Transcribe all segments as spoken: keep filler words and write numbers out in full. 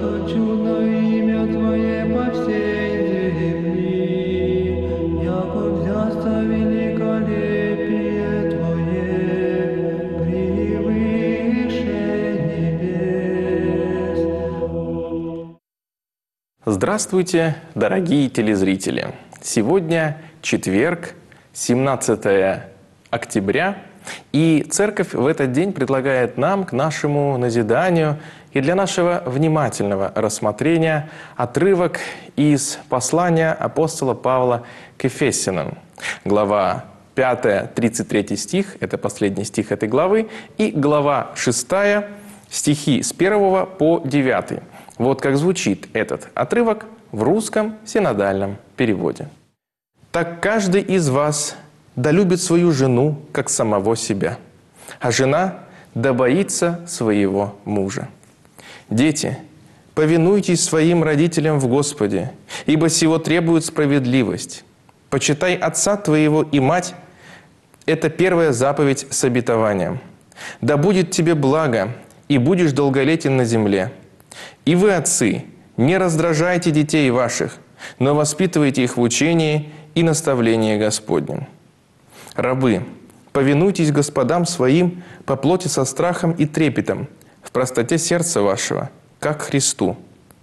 что чудно имя Твое по всей земли, яко взясться великолепие Твое превыше небес. Здравствуйте, дорогие телезрители! Сегодня четверг, семнадцатое октября, и Церковь в этот день предлагает нам к нашему назиданию и для нашего внимательного рассмотрения отрывок из послания апостола Павла к Ефесянам. Глава пятая, тридцать третий стих, это последний стих этой главы, и глава шестая, стихи с первого по девятый. Вот как звучит этот отрывок в русском синодальном переводе. «Так каждый из вас да любит свою жену, как самого себя, а жена да боится своего мужа. Дети, повинуйтесь своим родителям в Господе, ибо сего требует справедливость. Почитай отца твоего и мать – это первая заповедь с обетованием. Да будет тебе благо, и будешь долголетен на земле. И вы, отцы, не раздражайте детей ваших, но воспитывайте их в учении и наставлении Господнем. Рабы, повинуйтесь господам своим по плоти со страхом и трепетом, в простоте сердца вашего, как Христу.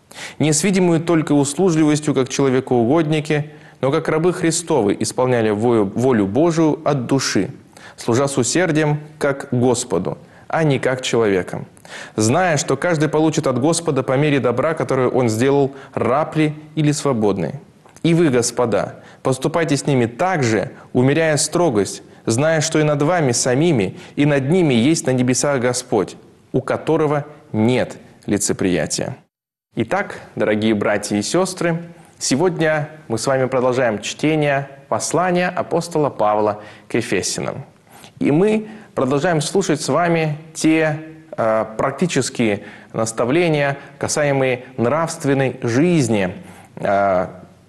Не с видимую только услужливостью, как человекоугодники, но как рабы Христовы исполняли волю Божию от души, служа с усердием, как Господу, а не как человеком, зная, что каждый получит от Господа по мере добра, которое Он сделал, раб ли или свободный. И вы, господа, поступайте с ними так же, умеряя строгость, зная, что и над вами самими, и над ними есть на небесах Господь, у которого нет лицеприятия». Итак, дорогие братья и сестры, сегодня мы с вами продолжаем чтение послания апостола Павла к Ефесянам. И мы продолжаем слушать с вами те э, практические наставления, касаемые нравственной жизни э,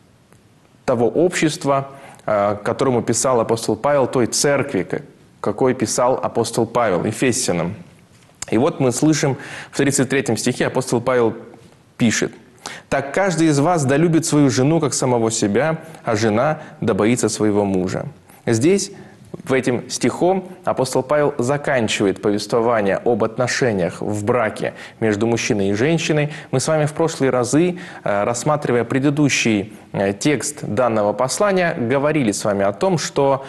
того общества, э, которому писал апостол Павел, той церкви, какой писал апостол Павел Ефесянам. И вот мы слышим в тридцать третьем стихе апостол Павел пишет: «Так каждый из вас да любит свою жену, как самого себя, а жена да боится своего мужа». Здесь, в этим стихом, апостол Павел заканчивает повествование об отношениях в браке между мужчиной и женщиной. Мы с вами в прошлые разы, рассматривая предыдущий текст данного послания, говорили с вами о том, что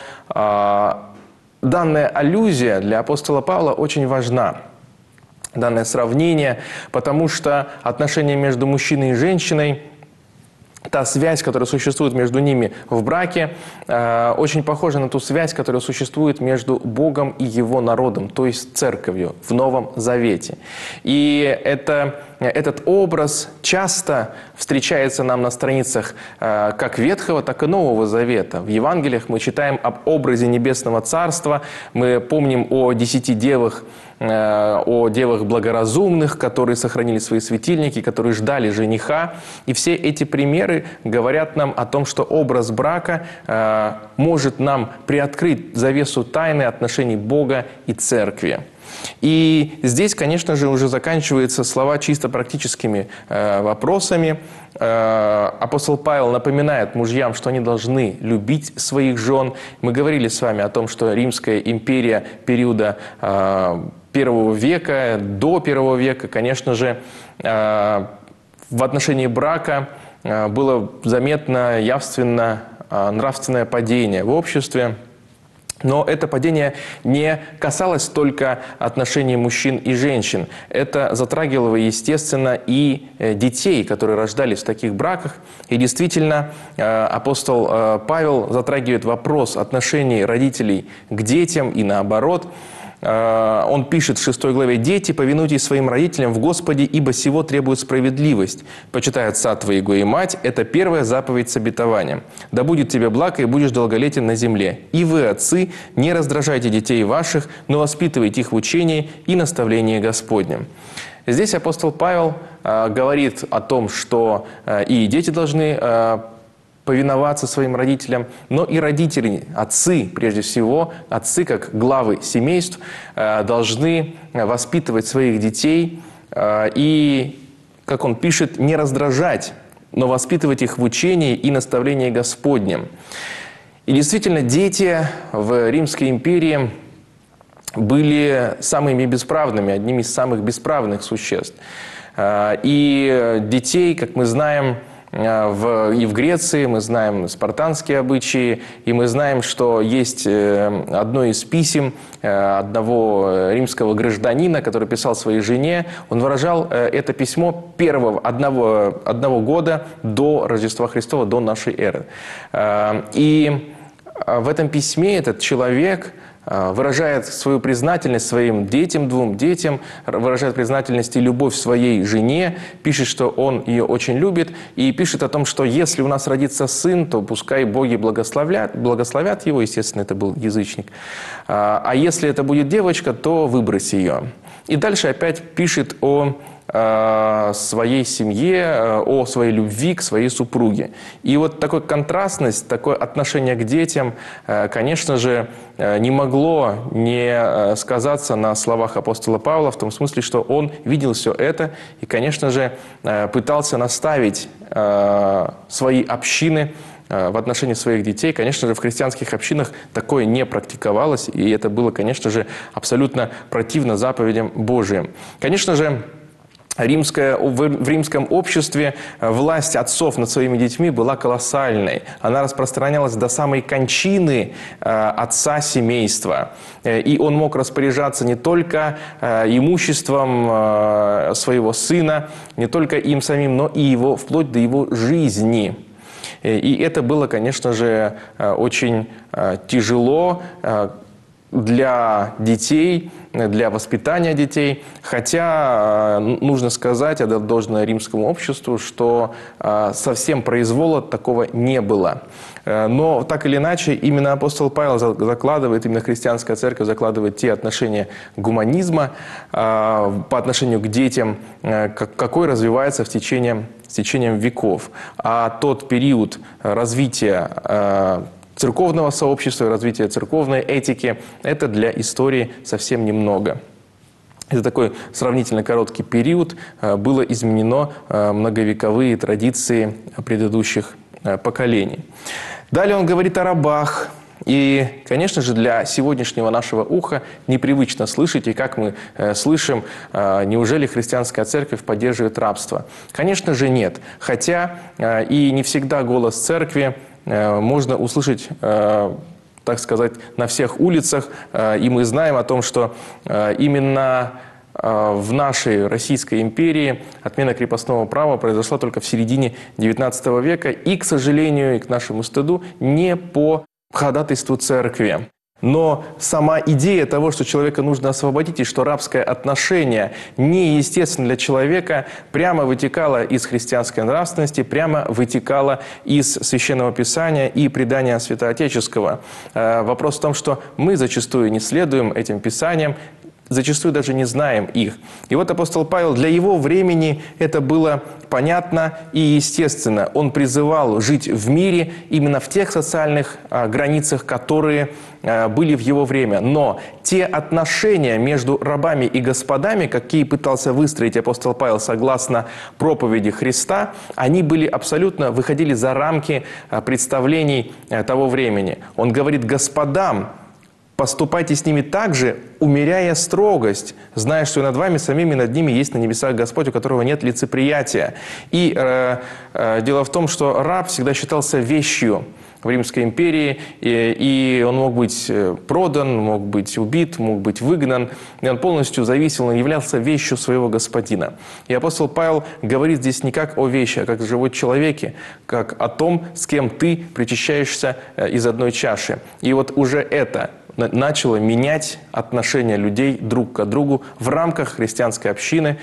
данная аллюзия для апостола Павла очень важна. Данное сравнение, потому что отношения между мужчиной и женщиной, та связь, которая существует между ними в браке, э, очень похожа на ту связь, которая существует между Богом и Его народом, то есть Церковью в Новом Завете. И это, этот образ часто встречается нам на страницах э, как Ветхого, так и Нового Завета. В Евангелиях мы читаем об образе Небесного Царства, мы помним о десяти девах, о девах благоразумных, которые сохранили свои светильники, которые ждали жениха. И все эти примеры говорят нам о том, что образ брака э, может нам приоткрыть завесу тайны отношений Бога и Церкви. И здесь, конечно же, уже заканчиваются слова чисто практическими э, вопросами. Э, апостол Павел напоминает мужьям, что они должны любить своих жен. Мы говорили с вами о том, что Римская империя периода э, первого века, до первого века, конечно же, э, в отношении брака э, было заметно, явственно э, нравственное падение в обществе. Но это падение не касалось только отношений мужчин и женщин. Это затрагивало, естественно, и детей, которые рождались в таких браках. И действительно, апостол Павел затрагивает вопрос отношений родителей к детям и наоборот. Он пишет в шестой главе: «Дети, повинуйтесь своим родителям в Господе, ибо сего требует справедливость. Почитай отца твоего и мать, это первая заповедь с обетованием. Да будет тебе благо, и будешь долголетен на земле. И вы, отцы, не раздражайте детей ваших, но воспитывайте их в учении и наставлении Господнем». Здесь апостол Павел э, говорит о том, что э, и дети должны э, повиноваться своим родителям, но и родители, отцы, прежде всего, отцы, как главы семейств, должны воспитывать своих детей и как он пишет, не раздражать, но воспитывать их в учении и наставлении Господнем. И действительно, дети в Римской империи были самыми бесправными, одними из самых бесправных существ. И детей, как мы знаем, в, и в Греции, мы знаем спартанские обычаи, и мы знаем, что есть одно из писем одного римского гражданина, который писал своей жене. Он выражал это письмо первого, одного, одного года до Рождества Христова, до нашей эры. И в этом письме этот человек выражает свою признательность своим детям, двум детям, выражает признательность и любовь своей жене, пишет, что он ее очень любит, и пишет о том, что если у нас родится сын, то пускай боги благословят, благословят его, естественно, это был язычник, а если это будет девочка, то выбрось ее. И дальше опять пишет о своей семье, о своей любви к своей супруге. И вот такой контрастность, такое отношение к детям, конечно же, не могло не сказаться на словах апостола Павла, в том смысле, что он видел все это и, конечно же, пытался наставить свои общины в отношении своих детей. Конечно же, в христианских общинах такое не практиковалось, и это было, конечно же, абсолютно противно заповедям Божиим. Конечно же, Римское, в римском обществе власть отцов над своими детьми была колоссальной. Она распространялась до самой кончины отца семейства. И он мог распоряжаться не только имуществом своего сына, не только им самим, но и его, вплоть до его жизни. И это было, конечно же, очень тяжело для детей, для воспитания детей. Хотя нужно сказать, отдать должное римскому обществу, что совсем произвола такого не было. Но так или иначе, именно апостол Павел закладывает, именно христианская церковь закладывает те отношения гуманизма по отношению к детям, какой развивается в течение, с течением веков. А тот период развития церковного сообщества, развития церковной этики, это для истории совсем немного. За такой сравнительно короткий период было изменено многовековые традиции предыдущих поколений. Далее он говорит о рабах. И, конечно же, для сегодняшнего нашего уха непривычно слышать, и как мы слышим, неужели христианская церковь поддерживает рабство? Конечно же, нет. Хотя и не всегда голос церкви можно услышать, так сказать, на всех улицах. И мы знаем о том, что именно в нашей Российской империи отмена крепостного права произошла только в середине девятнадцатого века. И, к сожалению, и к нашему стыду, не по ходатайству церкви. Но сама идея того, что человека нужно освободить, и что рабское отношение неестественно для человека, прямо вытекала из христианской нравственности, прямо вытекала из Священного Писания и предания Святоотеческого. Вопрос в том, что мы зачастую не следуем этим Писаниям, зачастую даже не знаем их. И вот апостол Павел, для его времени это было понятно и естественно. Он призывал жить в мире именно в тех социальных а, границах, которые а, были в его время. Но те отношения между рабами и господами, какие пытался выстроить апостол Павел согласно проповеди Христа, они были абсолютно, выходили за рамки а, представлений а, того времени. Он говорит господам: поступайте с ними так же, умеряя строгость, зная, что и над вами самими, над ними есть на небесах Господь, у которого нет лицеприятия. И э, э, дело в том, что раб всегда считался вещью в Римской империи, и, и он мог быть продан, мог быть убит, мог быть выгнан, и он полностью зависел, он являлся вещью своего господина. И апостол Павел говорит здесь не как о вещи, а как о живом человеке, как о том, с кем ты причащаешься из одной чаши. И вот уже это начало менять отношения людей друг к другу в рамках христианской общины.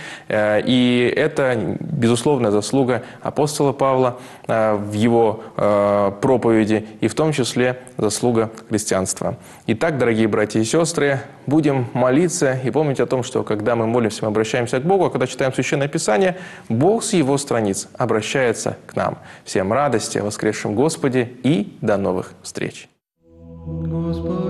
И это, безусловная заслуга апостола Павла в его проповеди, и в том числе заслуга христианства. Итак, дорогие братья и сестры, будем молиться и помнить о том, что когда мы молимся, мы обращаемся к Богу, а когда читаем Священное Писание, Бог с Его страниц обращается к нам. Всем радости о воскресшем Господе и до новых встреч! Господи.